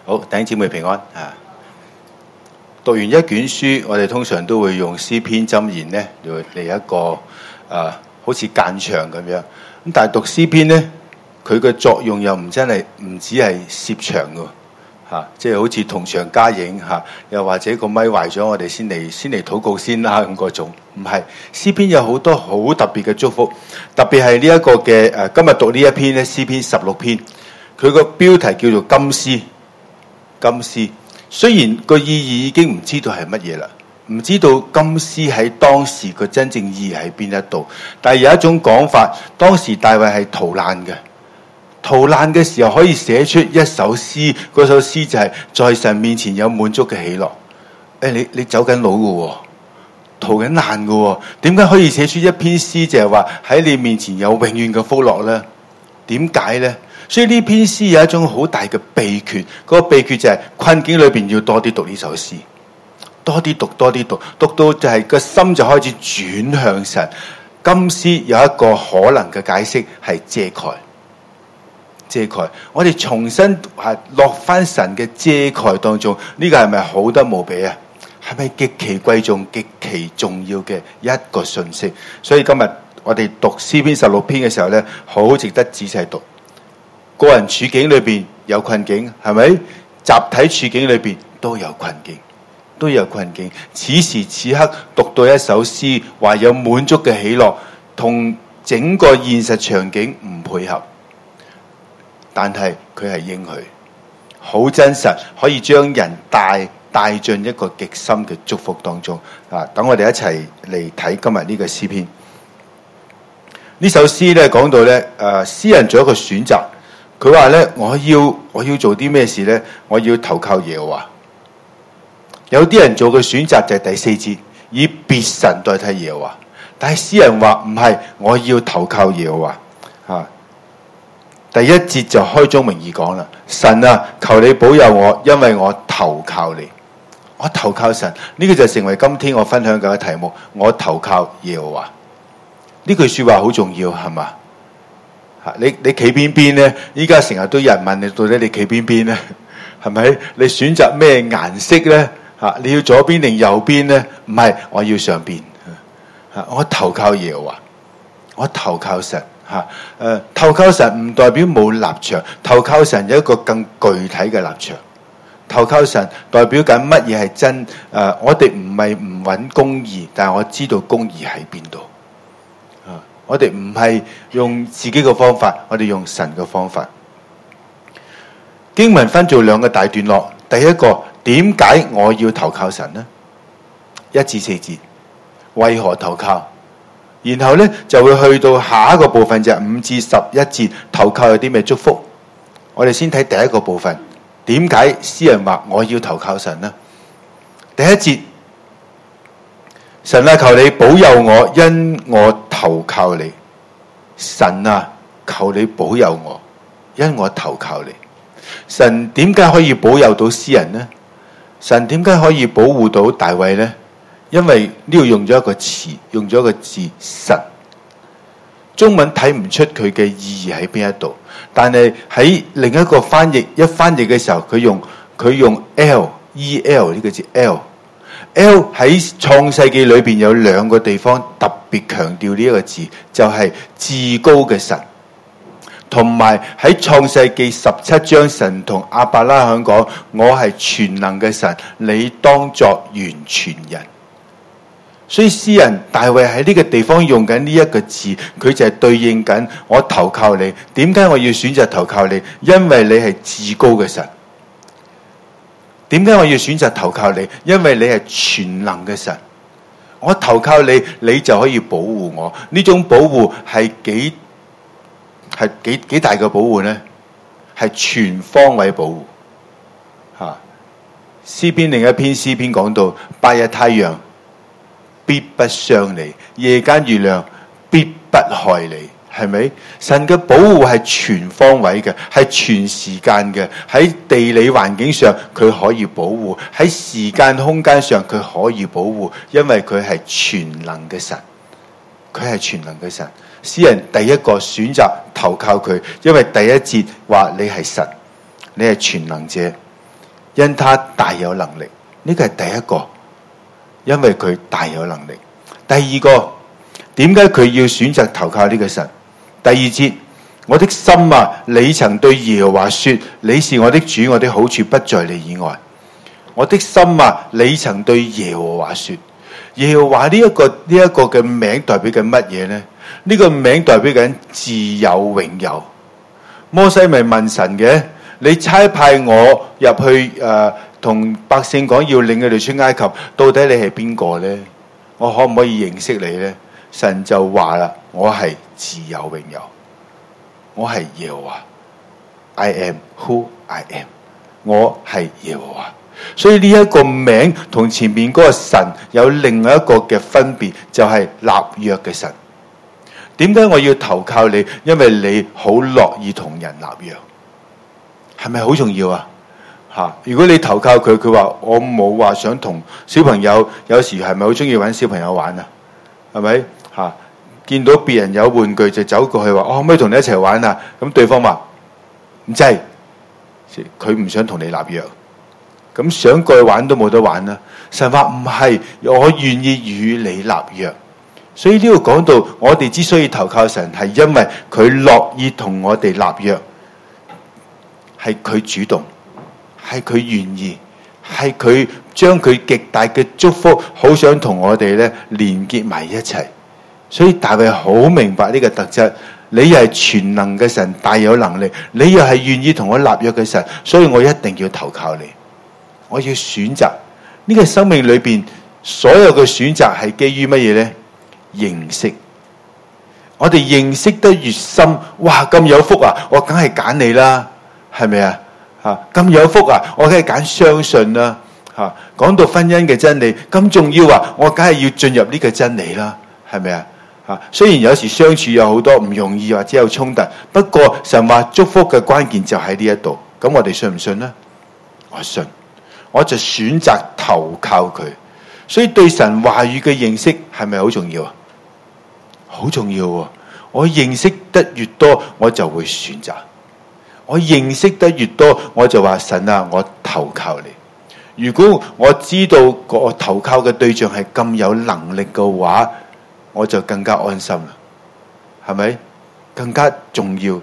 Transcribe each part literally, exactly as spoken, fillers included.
好，弟兄姊妹平安啊！讀完一卷書，我哋通常都會用詩篇箴言咧嚟嚟一個啊，好似間場咁樣。咁但係讀詩篇咧，佢嘅作用又唔真係唔止係攝場㗎嚇，即係好似同場加映嚇，又或者個咪壞咗，我哋先嚟先嚟禱告先啦咁嗰種。唔係，詩篇有好多好特別嘅祝福，特別係呢一個嘅誒、啊，今日讀呢一篇咧，詩篇十六篇，佢個標題叫做金詩。金詩雖然個意義已經唔知道係乜嘢啦，唔知道金詩喺當時個真正意義喺邊一度，但係有一種講法，當時大衛係逃難嘅，逃難嘅時候可以寫出一首詩，嗰首詩就係在神面前有滿足嘅喜樂。誒，你你走緊路嘅，逃緊難嘅，點解可以寫出一篇詩就係話喺你面前有永遠嘅福樂呢？點解呢？所以呢篇詩有一種好大嘅秘訣，嗰個秘訣就係困境裏邊要多啲讀呢首詩，多啲讀，多啲讀，讀到就係個心就開始轉向神。金詩有一個可能嘅解釋係遮蓋，遮蓋。我哋重新係落翻神嘅遮蓋當中，呢個係咪好得無比啊？係咪極其貴重、極其重要嘅一個信息？所以今日我哋讀詩篇十六篇嘅時候咧，好值得仔細讀。個人處境裏邊有困境，係咪？集體處境裏邊都有困境，都有困境。此時此刻讀到一首詩，話有滿足嘅喜樂，同整個現實場景唔配合，但係佢係應許，好真實，可以將人帶帶進一個極深嘅祝福當中。啊，等我哋一齊嚟睇今日呢個詩篇。呢首詩咧講到咧，誒，詩人做一個選擇。佢話咧，我要我要做啲咩事咧？我要投靠耶和華。有啲人做嘅選擇就係第四節，以別神代替耶和華。但係詩人話唔係，我要投靠耶和華。啊，第一節就開宗明義講啦，神啊，求你保佑我，因為我投靠你。我投靠神，呢、這個就成為今天我分享嘅題目。我投靠耶和華。呢句說話好重要，係嘛？你你企邊邊咧？依家成日都有人問你，到底你企邊邊咧？係咪？你選擇咩顏色咧？嚇，你要左邊定右邊咧？唔係，我要上邊。嚇，我投靠耶和華，我投靠神。嚇，誒，投靠神唔代表冇立場，投靠神有一個更具體嘅立場。投靠神代表緊乜嘢係真？誒、呃，我哋唔係唔揾公義，但係我知道公義喺邊度。我哋唔係用自己嘅方法，我哋用神嘅方法。經文分做兩個大段落，第一個，點解我要投靠神呢？一至四節，為何投靠？然後呢就會去到下一個部分，就係五至十一節，投靠有啲咩祝福？我哋先睇第一個部分，點解詩人話我要投靠神呢？第一節，神啊，求你保佑我，因我投靠你。神啊，求你保佑我，因我投靠你。神點解可以保佑到詩人呢？神點解可以保護到大衛呢？因為呢度用咗一個詞，用咗一個字神。中文睇唔出佢嘅意義喺邊一度，但係喺另一個翻譯一翻譯嘅時候，佢用佢用 L E L 呢個字 L。L 喺創世記裏邊有兩個地方特別強調呢一個字，就係、是、至高嘅神，同埋喺創世記十七章神同亞伯拉罕講，我係全能嘅神，你當作完全人。所以詩人大衛喺呢個地方用緊呢一個字，佢就係對應緊我投靠你。點解我要選擇投靠你？因為你係至高嘅神。點解我要選擇投靠你？因為你係全能嘅神，我投靠你，你就可以保護我。呢種保護係幾係幾幾大嘅保護呢？係全方位保護。吓，詩篇另一篇詩篇講到，白日太陽必不傷你，夜間月亮必不害你。係咪？神嘅保護係全方位嘅，係全時間嘅。喺地理環境上佢可以保護，喺時間空間上佢可以保護，因為佢係全能嘅神。佢係全能嘅神。詩人第一個選擇投靠佢，因為第一節話你係神，你係全能者。 因他大有能力。呢個係第一個，因為佢大有能力。第二個，點解佢要選擇投靠呢個神？第二節，我的心啊，你曾對耶和華說，你是我的主，我的好處不在你以外。我的心啊，你曾對耶和華說，耶和華呢一個呢一個嘅名代表緊乜嘢呢？呢個名代表緊自有永有。摩西咪問神嘅，你差派我入去誒，同、呃、百姓講要領佢哋出埃及，到底你係邊個呢？我可唔可以認識你呢？神就話啦，我係自有永有，我係耶和華。I am who I am， 我係耶和華。所以呢一個名同前面嗰個神有另外一個嘅分別，就係、是、立約嘅神。點解我要投靠你？因為你好樂意同人立約，係咪好重要啊？吓，如果你投靠佢，佢話我冇話想同小朋友，有時係咪好中意搵小朋友玩啊？係咪吓？見到別人有玩具就走過去話，我可唔可以同你一齊玩啊？咁對方話唔制，佢唔想同你立約，咁想過去玩都冇得玩啦。神話唔係，我願意與你立約。所以呢度講到，我哋之所以投靠神，係因為佢樂意同我哋立約，係佢主動，係佢願意，係佢將佢極大嘅祝福，好想同我哋咧連結埋一齊。所以大衛好明白呢個特質，你又係全能嘅神，大有能力，你又係願意同我立約嘅神，所以我一定要投靠你。我要選擇呢個生命裏邊所有嘅選擇係基於乜嘢呢？認識，我哋認識得越深，哇咁有福啊！我梗係揀你啦，係咪啊？吓咁有福啊！我梗係揀相信啦。吓講到婚姻嘅真理咁重要啊，我梗係要進入呢個真理啦，係咪啊？吓雖然有時相處有好多唔容易或者有衝突，不過神話祝福嘅關鍵就喺呢一度。咁我哋信唔信呢？我信，我就選擇投靠佢。所以對神話語嘅認識係咪好重要啊？好重要啊！我認識得越多，我就會選擇。我認識得越多，我就話神啊，我投靠你。如果我知道個投靠嘅對象係咁有能力嘅話，我就更加安心啦。係咪？更加重要。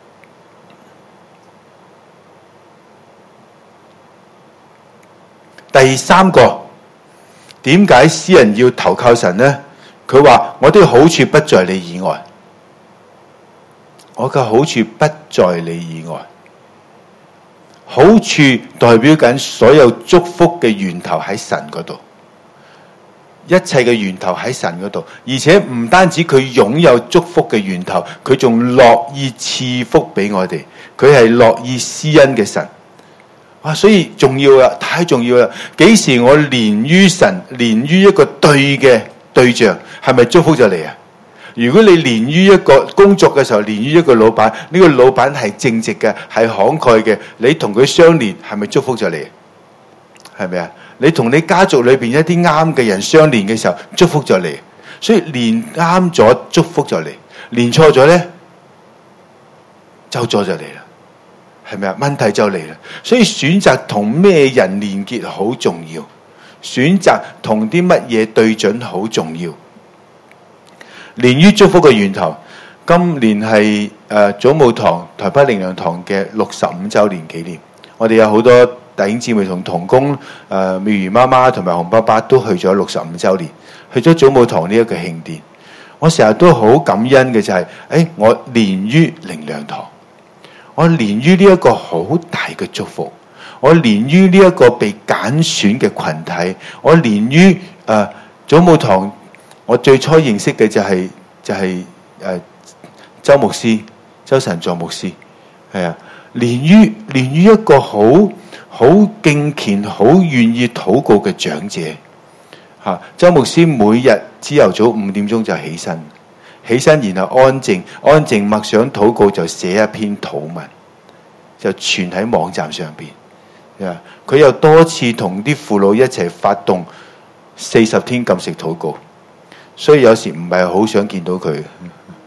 第三個，點解詩人要投靠神呢？佢話我的好處不在你以外，我嘅好處不在你以外。好處代表緊所有祝福嘅源頭喺神嗰度，一切嘅源頭喺神嗰度，而且唔單止佢擁有祝福嘅源頭，佢仲樂意賜福俾我哋，佢係樂意施恩嘅神。哇！所以重要啦，太重要啦！幾時我連於神，連於一個對嘅對象，係咪祝福咗你啊？如果你連於一個工作嘅時候，連於一個老闆，呢、這個老闆係正直嘅，係慷慨嘅，你同佢相連，係咪祝福咗你？係咪啊？你同你家族裏邊一啲啱嘅人相連嘅時候，祝福咗你。所以連啱咗，祝福咗你；連錯咗咧，就咗就嚟啦。係咪啊？問題就嚟啦。所以選擇同咩人連結好重要，選擇同啲乜嘢對準好重要。連於祝福嘅源頭，今年係誒、呃、祖母堂台北靈糧堂嘅六十五周年紀念。我哋有好多弟兄姊妹同同工誒妙如媽媽同埋洪爸爸都去咗六十五周年，去咗祖母堂呢一個慶典。我成日都好感恩嘅就係、是，誒、哎、我連於靈糧堂，我連於呢一個好大嘅祝福，我連於呢一個被揀選嘅群體，我連於誒、呃、祖母堂。我最初認識嘅就係、是、就係、是、誒、呃、周牧師、周神助牧師，係啊，連於連於一個好好敬虔、好願意禱告嘅長者嚇、啊。周牧師每日朝頭早五點鐘就起身，起身然後安靜安靜默想禱告，就寫一篇禱文，就傳喺網站上邊。啊，佢又多次同啲父老一齊發動四十天禁食禱告。所以有時唔係好想見到佢，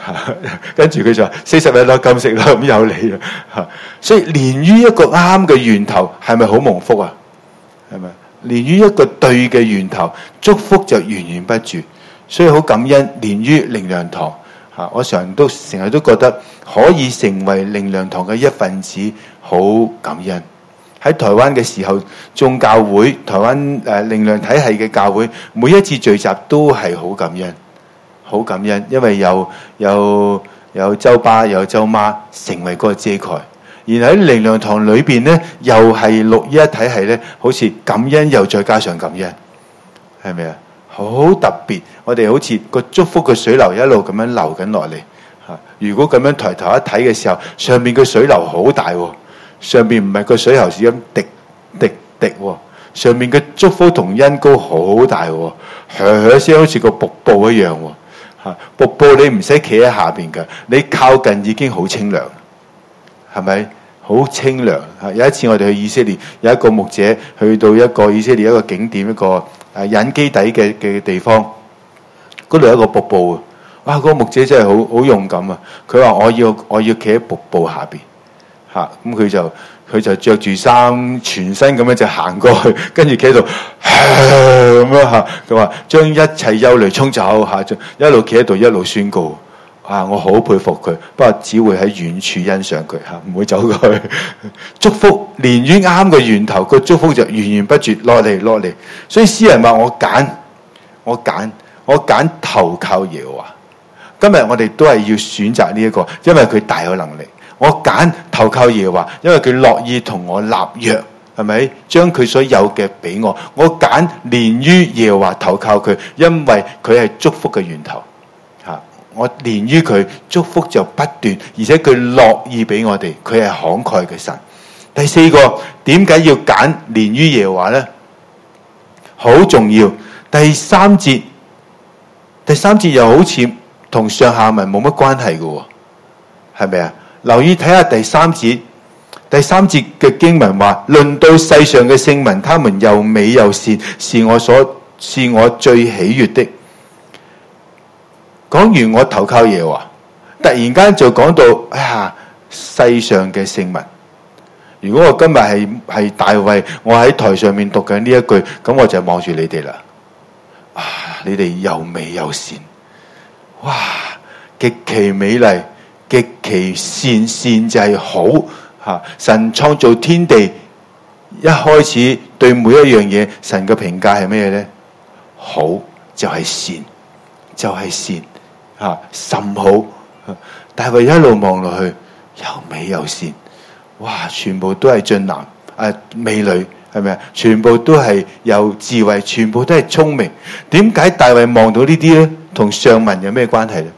跟住佢就話四十一粒金色啦，咁有你啦嚇。所以連於一個啱嘅源頭，係咪好蒙福啊？係咪？連於一個對嘅源頭，祝福就源源不絕。所以好感恩連於靈糧堂嚇，我常都成日都覺得可以成為靈糧堂嘅一份子，好感恩。喺台灣嘅時候，眾教會台灣誒靈糧體系嘅教會，每一次聚集都係好感恩，好感恩，因為有有有周爸有周媽成為嗰個遮蓋，然後喺靈糧堂裏邊咧，又係六一體系咧，好似感恩又再加上感恩，係咪啊？好特別，我哋好似個祝福嘅水流一路咁樣流緊落嚟嚇。如果咁樣抬頭一睇嘅時候，上面嘅水流好大喎。上面唔係個水喉似咁滴滴滴喎，上面嘅祝福同恩膏好大喎，響響聲好似個瀑布一樣喎嚇。瀑布你唔使企喺下邊嘅，你靠近已經好清涼，係咪？好清涼嚇。有一次我哋去以色列，有一個牧者去到一個以色列一個景點，一個誒隱基底嘅嘅地方，嗰度有一個瀑布啊！哇，嗰個牧者真係好好勇敢啊！佢話我要我要企喺瀑布下邊。嚇！咁佢就佢就着住衫，全身咁樣就行過去，跟住企喺度咁樣嚇。佢話將一切憂慮沖走嚇，就一路企喺度一路宣告。啊！我好佩服佢，不過只會喺遠處欣賞佢嚇，唔會走過去。祝福連於啱嘅源頭，個祝福就源源不絕落嚟落嚟。所以詩人話：我揀，我揀，我揀投靠耶和華。今日我哋都係要選擇呢一個，因為佢大有能力。我揀投靠耶和華，因為佢樂意同我立約，係咪？將佢所有嘅俾我。我揀連於耶和華投靠佢，因為佢係祝福嘅源頭。嚇！我連於佢，祝福就不斷，而且佢樂意俾我哋，佢係慷慨嘅神。第四個，點解要揀連於耶和華呢？好重要。第三節，第三節又好似同上下文冇乜關係嘅喎，係咪啊？留意睇下第三節，第三節嘅經文話：論到世上嘅聖民，他們又美又善，是我所是我最喜悅的。講完我投靠耶和華，突然間就講到哎呀，世上嘅聖民。如果我今日係係大衛，我喺台上面讀緊呢一句，咁我就望住你哋啦。啊，你哋又美又善，哇，極其美麗。極其善，善就係好嚇。神創造天地，一開始對每一樣嘢，神嘅評價係咩呢？好就係善，就係善嚇，甚好。大衛一路望落去，又美又善，哇！全部都係俊男啊，美女係咪啊？全部都係有智慧，全部都係聰明。點解大衛望到呢啲呢？同上文有咩關係呢？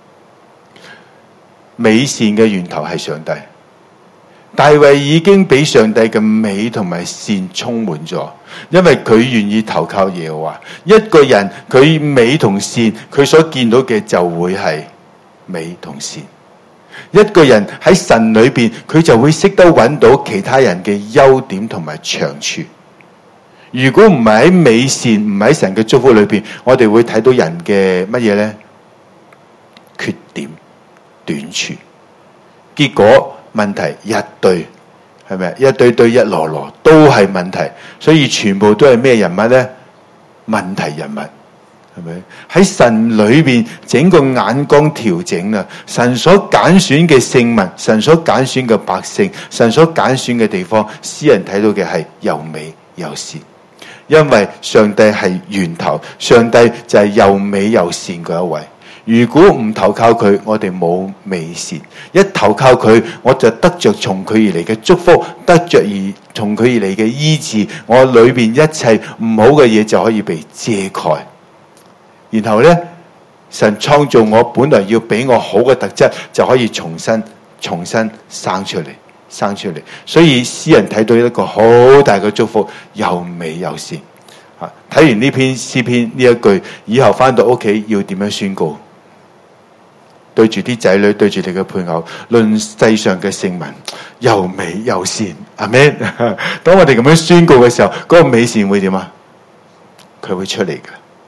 美善嘅源頭係上帝，大衛已經俾上帝嘅美同埋善充滿咗，因為佢願意投靠耶和華。一個人佢美同善，佢所見到嘅就會係美同善。一個人喺神裏邊，佢就會識得揾到其他人嘅優點同埋長處。如果唔係喺美善，唔喺神嘅祝福裏邊，我哋會睇到人嘅乜嘢呢？缺點。短處，結果問題一堆，係咪？一堆堆一籮籮都係問題，所以全部都係咩人物呢？問題人物，係咪？喺神裏邊整個眼光調整啊！神所揀選嘅聖民，神所揀選嘅百姓，神所揀選嘅地方，詩人睇到嘅係又美又善，因為上帝係源頭，上帝就係又美又善嗰一位。如果唔投靠佢，我哋冇美善；一投靠佢，我就得着從佢而嚟嘅祝福，得着而從佢而嚟嘅醫治。我裏邊一切唔好嘅嘢就可以被遮蓋。然後呢，神創造我本來要俾我好嘅特質，就可以重新重新生出嚟，生出嚟。所以詩人睇到一個好大嘅祝福，又美又善。啊，睇完呢篇詩篇呢一句，以後翻到屋企要點樣宣告？對住啲仔女，對住你嘅配偶，論世上嘅聖民，又美又善。阿們。當我哋咁樣宣告嘅時候，嗰個美善會點啊？佢會出嚟嘅。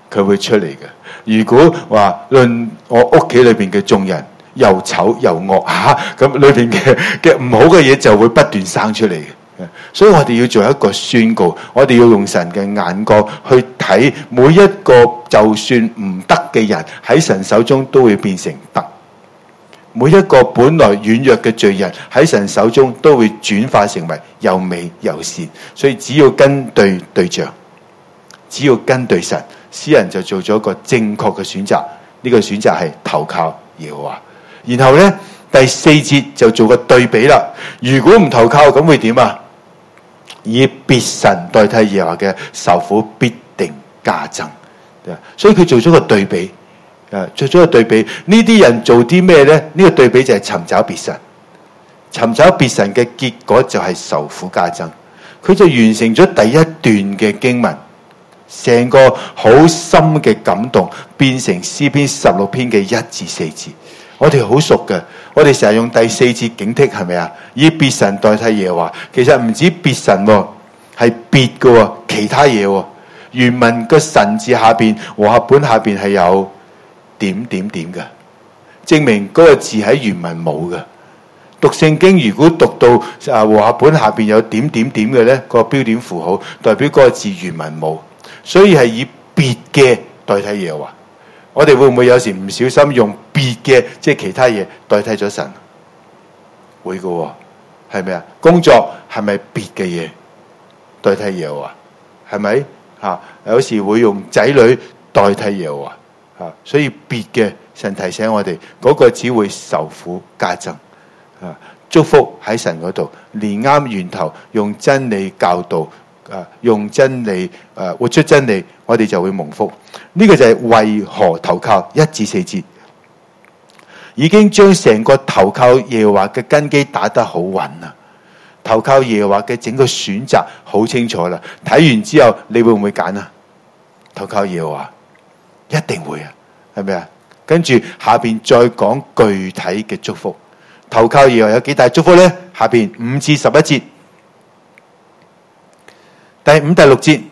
佢會出嚟嘅。如果話論我屋企裏邊嘅眾人又醜又惡嚇，咁裏邊嘅嘅唔好嘅嘢就會不斷生出嚟嘅。所以我哋要做一個宣告，我哋要用神嘅眼光去睇每一個就算唔得嘅人喺神手中都會變成得，每一個本來軟弱嘅罪人喺神手中都會轉化成為又美又善。所以只要跟對對象，只要跟對神，詩人就做咗一個正確嘅選擇。呢個選擇係投靠耶和華。然後呢，第四節就做個對比啦。如果唔投靠，咁會點啊？以別神代替耶和華嘅受苦必定加增。所以佢做咗個對比，做咗個對比。呢啲人做啲咩呢？呢個對比就係尋找別神，尋找別神嘅結果就係受苦加增。佢就完成咗第一段嘅經文，成個好深嘅感動變成詩篇十六篇嘅一至四節。我哋好熟嘅，我哋成日用第四節警惕，係咪啊？以別神代替耶和華，其實唔止別神喎，係別嘅其他嘢喎。原文個神字下邊和合本下邊係有點點點嘅，證明嗰個字喺原文冇嘅。讀聖經如果讀到啊和合本下邊有點點點嘅咧，個標點符號代表嗰個字原文冇，所以係以別嘅代替耶和華。我哋會唔會有時唔小心用別嘅，即係其他嘢代替咗神？會嘅喎，係咪啊？工作係咪別嘅嘢代替耶和華？係咪嚇？有時會用仔女代替耶和華嚇，所以別嘅神提醒我哋，嗰個只會受苦加增啊！祝福喺神嗰度，連啱源頭，用真理教導。啊！用真理，誒、啊、活出真理，我哋就會蒙福。呢、這個就係為何投靠一至四節，已經將成個投靠耶和華嘅根基打得好穩啦。投靠耶和華嘅整個選擇好清楚啦。睇完之後，你會唔會揀啊？投靠耶和華，一定會啊，係咪啊？跟住下邊再講具體嘅祝福。投靠耶和華有幾大祝福呢？下邊五至十一節。第五、第六節，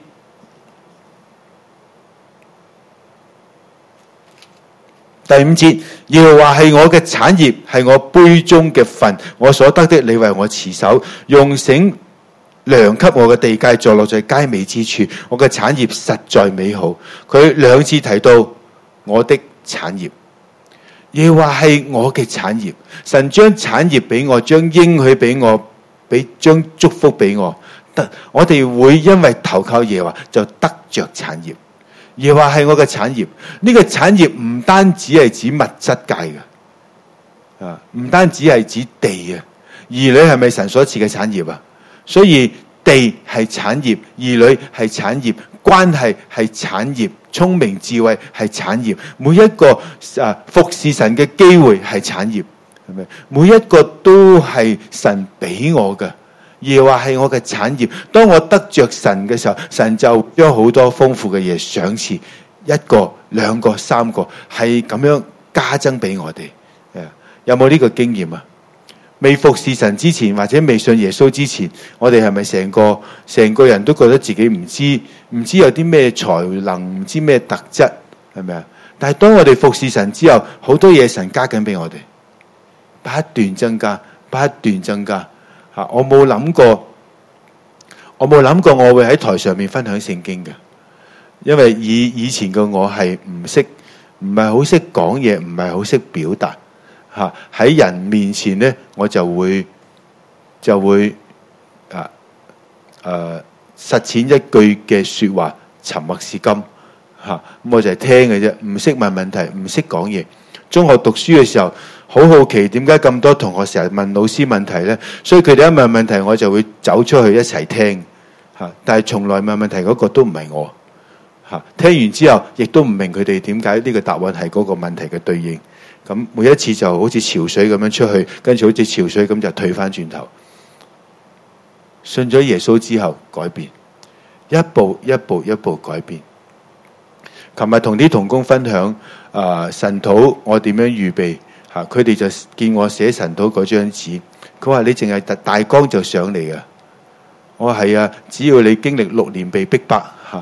第五節，耶和華係我嘅產業，係我杯中嘅分，我所得的，你為我持守，用繩量給我嘅地界，坐落在佳美之處，我嘅產業實在美好。佢兩次提到我的產業，耶和華係我嘅產業，神將產業俾我，將應許俾我，俾將祝福俾我。得，我哋會因為投靠耶和華就得着產業。耶和華係我嘅產業，呢、這個產業唔單止係指物質界嘅，啊，唔單止係指地啊。兒女係咪神所賜嘅產業啊？所以地係產業，兒女係產業，關係係產業，聰明智慧係產業，每一個啊服侍神嘅機會係產業，係咪？每一個都係神俾我嘅。耶和華係我嘅產業，當我得着神嘅時候，神就將好多豐富嘅嘢賞賜，一個、兩個、三個，係咁樣加增俾我哋。有冇呢個經驗啊？未服侍神之前，或者未信耶穌之前，我哋係咪成個成個人都覺得自己唔知唔知有啲咩才能，唔知咩特質，係咪啊？但係當我哋服侍神之後，好多嘢神加緊俾我哋，不斷增加，不斷增加。吓，我冇諗過，我冇諗過我會喺台上面分享聖經嘅，因為以以前嘅我係唔識，唔係好識講嘢，唔係好識表達。吓，喺人面前咧，我就會就會啊誒實踐一句嘅說話，沉默是金。吓，咁我就係聽嘅啫，唔識問問題，唔識講嘢。中學讀書嘅時候，好好奇點解咁多同學成日問老師問題呢？所以佢哋一問問題，我就會走出去一齊聽嚇。但係從來問問題嗰個都唔係我嚇。聽完之後，亦都唔明佢哋點解呢個答案係嗰個問題嘅對應。咁每一次就好似潮水咁樣出去，跟住好似潮水咁就退翻轉頭。信咗耶穌之後改變，一步一步一步改變。琴日同啲同工分享啊、呃、神禱我點樣預備嚇，佢哋就見我寫神禱嗰張紙，佢話你淨係大大綱就上嚟㗎。我話係啊，只要你經歷六年被逼迫嚇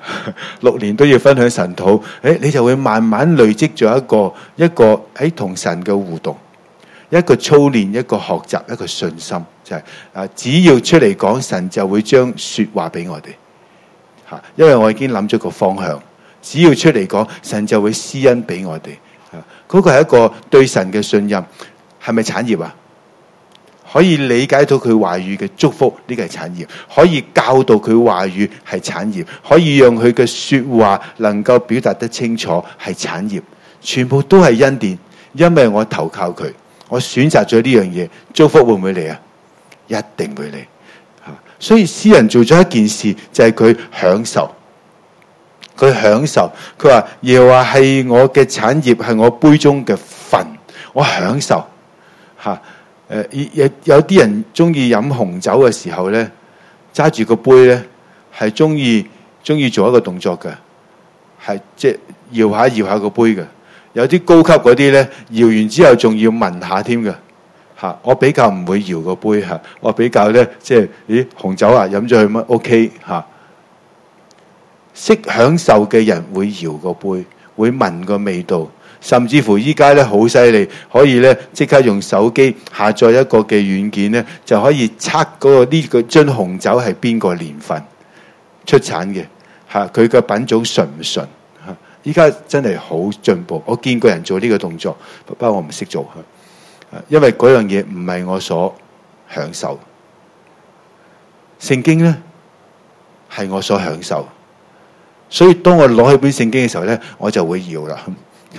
六年都要分享神土，誒，你就會慢慢累積咗一個一個喺同神嘅互動，一個操練，一個學習，一個信心，就係啊，只要出嚟講，神就會將說話俾我哋吓，因為我已經諗咗個方向，只要出嚟講，神就會施恩俾我哋吓，嗰個係一個對神嘅信任，係咪產業啊？可以理解到佢話語嘅祝福，呢個係產業；可以教導佢話語係產業；可以讓佢嘅說話能夠表達得清楚係產業。全部都係恩典，因為我投靠佢，我選擇咗呢樣嘢，祝福會唔會嚟啊？一定會嚟。所以詩人做咗一件事，就係佢享受，佢享受。佢話耶和華係我嘅產業，係我杯中嘅分，我享受吓。誒，有有啲人中意飲紅酒嘅時候咧，揸住個杯咧，係中意中意做一個動作嘅，係即係搖下搖下個杯嘅。有啲高級嗰啲咧，搖完之後仲要聞下添嘅嚇。我比較唔會搖個杯嚇，我比較咧即係咦紅酒啊，飲咗去乜 OK 嚇。識享受嘅人會搖個杯，會聞個味道。甚至乎依家咧好犀利，可以咧即刻用手機下載一個嘅軟件咧，就可以測嗰個呢個樽紅酒係邊個年份出產嘅嚇，佢嘅品種純唔純嚇？依家真係好進步，我見過人做呢個動作，不過我唔識做嚇，因為嗰樣嘢唔係我所享受。聖經咧係我所享受，所以當我攞起本聖經嘅時候咧，我就會搖啦。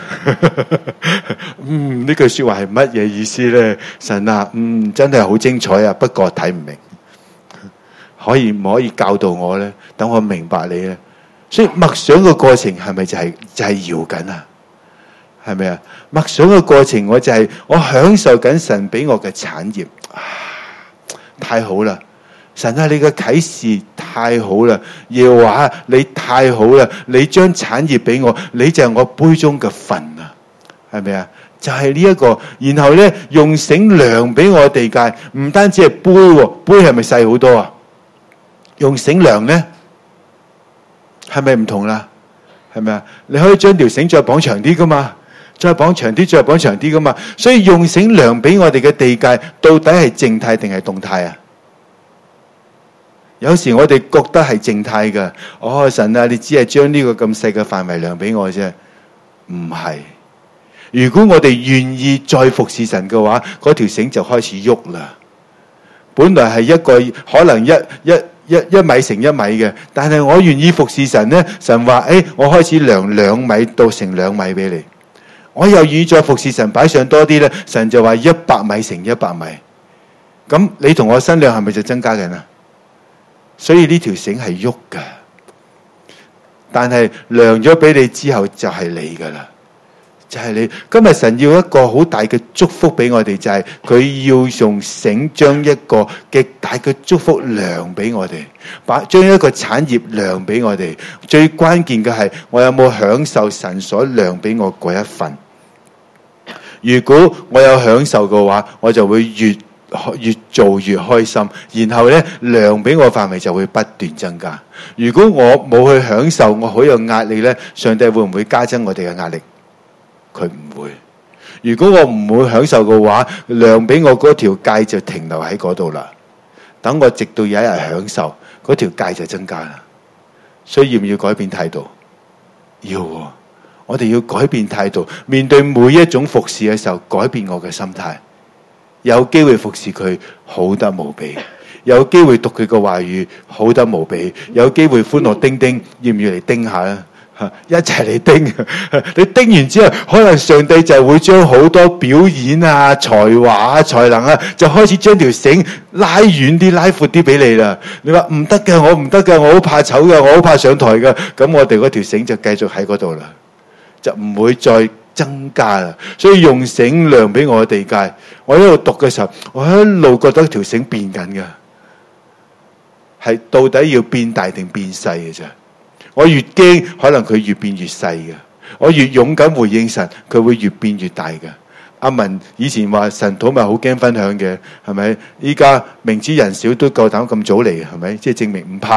嗯，呢句說話係乜嘢意思咧？神啊，嗯，真係好精彩啊！不過睇唔明，可以唔可以教導我咧？等我明白你咧。所以默想嘅過程係咪就係、是、就係、是、搖緊啊？係咪啊？默想嘅過程，我就係、是、我享受緊神俾我嘅產業啊！太好啦！神啊，你嘅啟示太好啦！耶和華你太好啦！你將產業俾我，你就係我杯中嘅分啊！係咪啊？就係呢一個，然後咧用繩量俾我地界，唔單止係杯喎，杯係咪細好多啊？用繩量咧，係咪唔同啦？係咪啊？你可以將條繩再綁長啲噶嘛，再綁長啲，再綁長啲噶嘛。所以用繩量俾我哋嘅地界，到底係靜態定係動態啊？有時我哋覺得係靜態嘅，哦，神啊，你只係將呢個咁細嘅範圍量俾我啫，唔係。如果我哋願意再服侍神嘅話，嗰條繩就開始喐啦。本來係一個可能一一一一米乘一米嘅，但係我願意服侍神呢，神話誒、哎，我開始量兩米到成兩米俾你。我又願意再服侍神，擺上多啲呢，神就話一百米乘一百米。咁你同我身量係咪就增加緊啊？所以呢條繩係喐噶，但係量咗俾你之後就係你噶啦，就係你。今日神要一個好大嘅祝福俾我哋，就係佢要用繩將一個極大嘅祝福量俾我哋，把將一個產業量俾我哋。最關鍵嘅係我有冇享受神所量俾我嗰一份。如果我有享受嘅話，我就會越越做越開心，然後咧量俾我範圍就會不斷增加。如果我冇去享受，我好有壓力咧，上帝會唔會加增我哋嘅壓力？佢唔會。如果我唔會享受嘅話，量俾我嗰條界就停留喺嗰度啦。等我直到有一日享受，嗰條界就增加啦。所以要唔要改變態度？要喎，我哋要改變態度，面對每一種服侍嘅時候，改變我嘅心態。有機會服侍佢，好得無比；有機會讀佢嘅話語，好得無比；有機會歡樂叮叮，要唔要嚟叮下咧？一齊嚟叮！你叮完之後，可能上帝就會將好多表演啊、才華啊、才能啊，就開始將條繩拉遠啲、拉闊啲俾你啦。你話唔得嘅，我唔得嘅，我好怕醜嘅，我好怕上台嘅。咁我哋嗰條繩就繼續喺嗰度啦，就唔會再增加啦。所以用繩量俾我嘅地界。我喺度讀嘅時候，我一路覺得條繩變緊嘅，係到底要變大定變細嘅啫。我越驚，可能佢越變越細嘅；我越勇敢回應神，佢會越變越大嘅。阿文以前話神土咪好驚分享嘅，係咪？依家明知人少都夠膽咁早嚟，係咪？即係證明唔怕，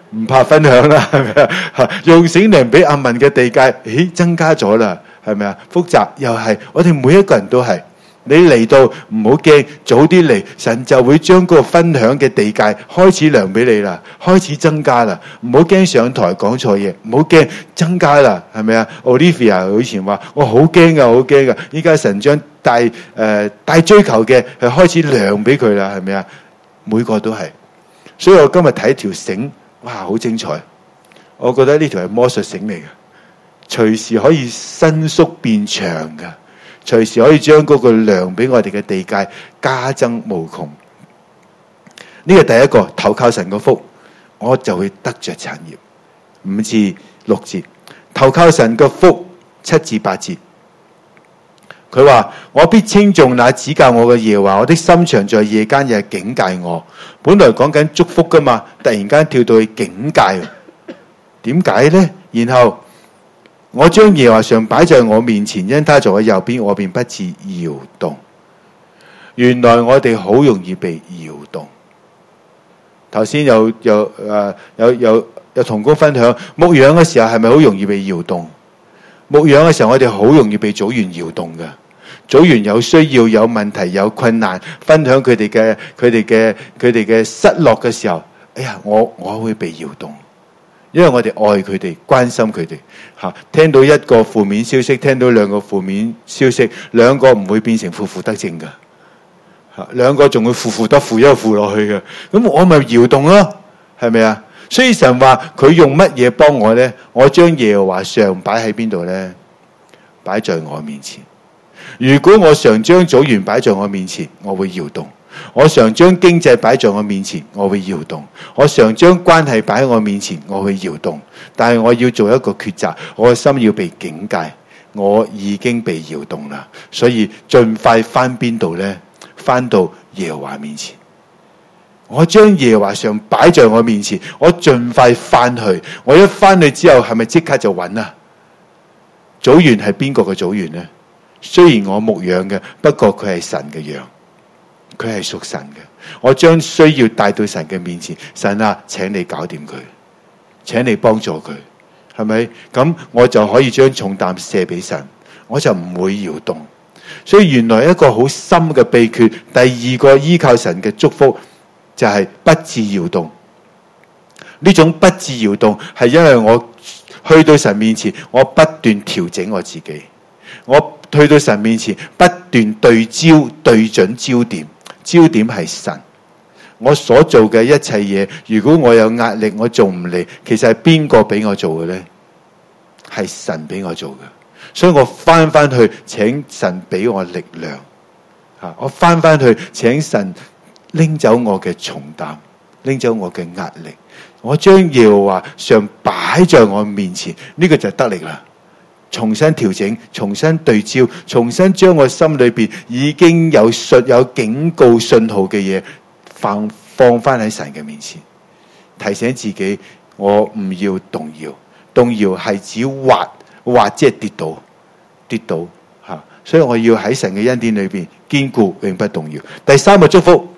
唔怕分享啦，係咪啊？用繩量俾阿文嘅地界，咦，增加咗啦，係咪啊？複雜又係，我哋每一個人都係。你嚟到唔好驚，早啲嚟，神就會將嗰個分享嘅地界開始量俾你啦，開始增加啦。唔好驚上台講錯嘢，唔好驚增加啦，係咪啊 ？Olivia 以前話我好驚噶，好驚噶，依家神將帶誒、呃、帶追求嘅係開始量俾佢啦，係咪啊？每個都係，所以我今日睇條繩，哇，好精彩！我覺得呢條係魔術繩嚟嘅，隨時可以伸縮變長噶。隨時可以將嗰個量俾我哋嘅地界加增無窮。呢個第一個投靠神嘅福，我就會得着產業。五至六節，投靠神嘅福，七至八節。佢話：我必稱頌那指教我嘅耶和華，我的心腸在夜間也警戒我。本來講緊祝福噶嘛，突然間跳到去警戒，點解呢？然後我將耶和華常擺在我面前，因他在我右邊，我便不致搖動。原來我哋好容易被搖動。頭先有有誒有有有同工分享牧養嘅時候，係咪好容易被搖動？牧養嘅時候，我哋好容易被組員搖動嘅。組員有需要、有問題、有困難，分享佢哋嘅佢哋嘅佢哋嘅失落嘅時候，哎呀，我我會被搖動。因為我哋愛佢哋，關心佢哋嚇。聽到一個負面消息，聽到兩個負面消息，兩個唔會變成負負得正㗎嚇，兩個仲會負負得負一負落去嘅。咁我咪搖動咯，係咪啊？所以神話佢用乜嘢幫我咧？我將耶和華常擺喺邊度咧？擺在我面前。如果我常將組員擺在我面前，我會搖動。我常將經濟擺在我面前，我會搖動；我常將關係擺喺我面前，我會搖動。但係我要做一個抉擇，我嘅心要被警戒，我已經被搖動啦。所以盡快翻邊度呢？翻到耶和華面前。我將耶和華常擺在我面前，我盡快翻去。我一翻去之後，係咪即刻就穩啊？組員係邊個嘅組員呢？雖然我牧養嘅，不過佢係神嘅羊。佢係屬神嘅，我將需要帶到神嘅面前。神啊，請你搞掂佢，請你幫助佢，係咪？咁我就可以將重擔卸俾神，我就唔會搖動。所以原來一個好深嘅秘訣，第二個依靠神嘅祝福就係不致搖動。呢種不致搖動係因為我去到神面前，我不斷調整我自己，我去到神面前不斷對焦對準焦點。焦點係神，我所做嘅一切嘢，如果我有壓力，我做唔嚟，其實係邊個俾我做嘅呢？係神俾我做嘅，所以我翻翻去請神俾我力量，吓，我翻翻去請神拎走我嘅重擔，拎走我嘅壓力，我將耶和華常擺在我面前，呢個就得力啦。重新調整，重新對焦，重新將我心裏邊已經有信有警告信號嘅嘢放放翻喺神嘅面前，提醒自己我唔要動搖，動搖係指滑滑，即係跌倒跌倒吓，所以我要喺神嘅恩典裏邊堅固，永不動搖。第三個祝福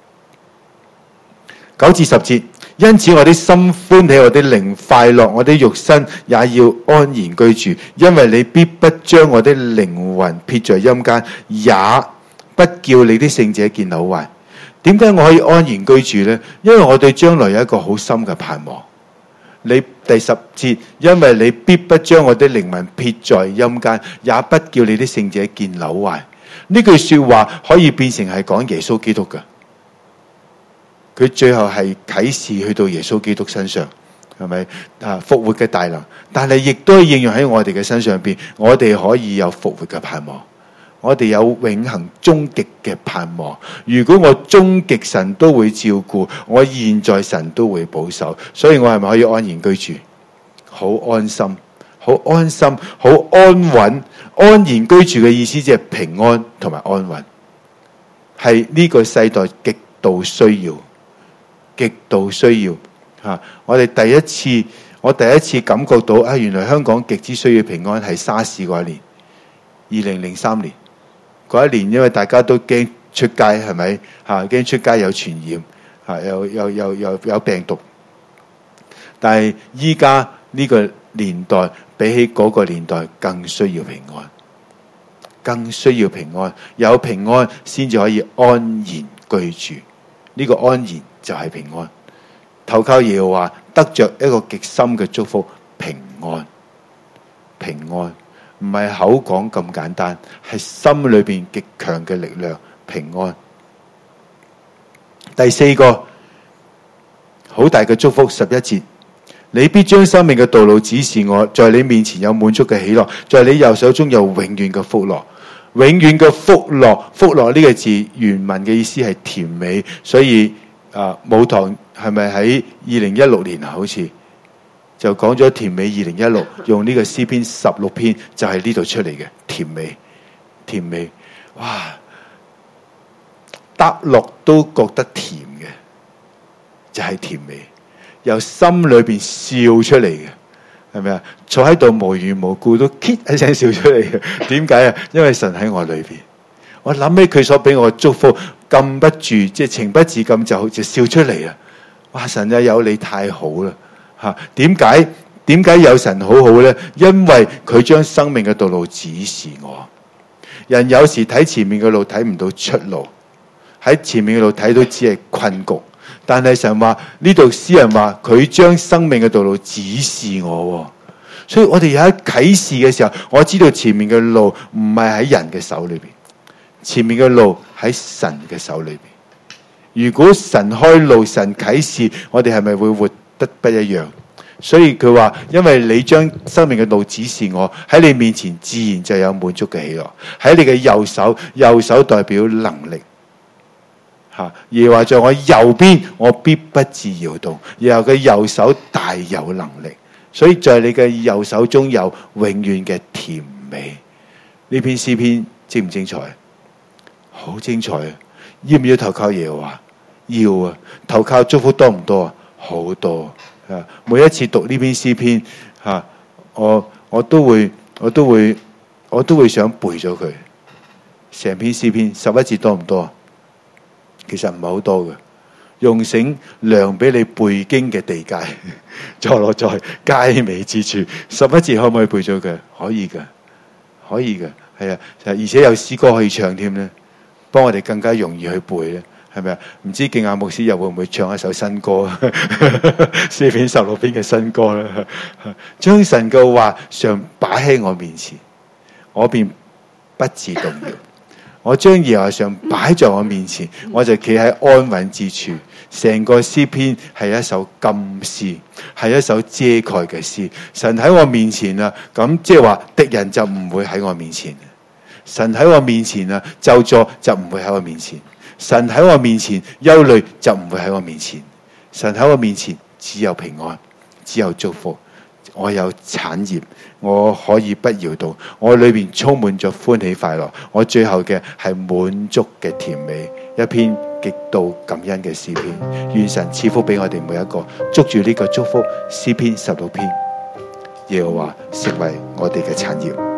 九至十節。因此我的心歡喜，我的靈快樂，我的肉身也要安然居住，因為你必不將我的靈魂撇在陰間，也不叫你的聖者見朽壞。點解我可以安然居住呢？因為我對將來有一個好深嘅盼望。你第十節，因為你必不將我的靈魂撇在陰間，也不叫你的聖者見朽壞。呢句說話可以變成係講耶穌基督嘅。佢最後係啟示去到耶穌基督身上，係咪啊？復活嘅大能，但係亦都應用喺我哋嘅身上邊，我哋可以有復活嘅盼望，我哋有永恆終極嘅盼望。如果我終極神都會照顧，我現在神都會保守，所以我係咪可以安然居住？好安心，好安心，好安穩。安然居住嘅意思即係平安同埋安穩，係呢個世代極度需要。極度需要吓，我哋第一次，我第一次感覺到啊，原來香港極之需要平安係沙士嗰一年，二零零三年嗰一年，因為大家都驚出街，係咪吓？驚出街有傳染吓，有有有有有病毒。 但係依家呢個年代比起嗰個年代更需要平安，更需要平安。有平安先至可以安然居住，呢個安然就係平安。投靠耶和華，得着一個極深嘅祝福，平安。平安唔係口講咁簡單，係心裏邊極強嘅力量。平安。第四個好大嘅祝福，十一節，你必將生命嘅道路指示我，在你面前有滿足嘅喜樂，在你右手中有永遠嘅福樂。永遠嘅福樂，福樂呢個字原文嘅意思係甜美，所以啊，母堂係咪喺二零一六年啊？好似就講咗甜美二零一六，用呢個詩篇十六篇就係呢度出嚟嘅甜美，甜美，哇！得落都覺得甜嘅，就係甜美，由心裏邊笑出嚟嘅，係咪啊？坐喺度無緣無故都 k 一聲笑出嚟嘅，點解啊？因為神喺我裏邊，我諗起佢所俾我嘅祝福，禁不住，即係情不自禁就好似笑出嚟啦！哇！神啊，有你太好啦吓！點解？點解有神好好咧？因為佢將生命嘅道路指示我。人有時睇前面嘅路睇唔到出路。喺前面嘅路睇到只係困局，但係神話呢度詩人話佢將生命嘅道路指示我，所以我哋有一啟示嘅時候，我知道前面嘅路唔係喺人嘅手裏邊，前面嘅路喺神嘅手裏邊。如果神開路，神啟示，我哋係咪會活得不一樣？所以佢話，因為你將生命嘅路指示我，喺你面前自然就有滿足嘅喜樂。喺你嘅右手，右手代表能力。耶和華在我右邊，我必不致搖動。然後佢右手大有能力，所以在你嘅右手中有永遠嘅甜美。呢篇詩篇精唔精彩？好精彩啊！要唔要投靠耶和華？要啊！投靠祝福多唔多啊？好多啊！每一次讀呢篇詩篇，吓我我都會我都會我都會想背咗佢。成篇詩篇十一節多唔多啊？其實唔係好多嘅，用繩量俾你背經嘅地界，坐落在佳美之處。十一節可唔可以背咗佢？可以嘅，可以嘅，係啊，而且有詩歌可以唱添咧，幫我哋更加容易去背咧，係咪啊？唔知敬亞牧師又會唔會唱一首新歌？詩篇十六篇嘅新歌咧，將神嘅話常擺喺我面前，我便不致動搖。我將耶和華常擺在我面前，我就企喺安穩之處。成個詩篇係一首金詩，係一首遮蓋嘅詩。神喺我面前啊，咁即係話敵人就唔會喺我面前。神喺我面前啊，咒詛就唔會喺我面前。神喺我面前，憂慮就唔會喺我面前。神喺我面前，只有平安，只有祝福。我有產業，我可以不搖動，我裏面充滿咗歡喜快樂，我最後嘅係滿足嘅甜美，一篇極度感恩嘅詩篇。願神賜福俾我哋每一個，捉住呢個祝福詩篇十六篇，耶和華成為我哋嘅產業。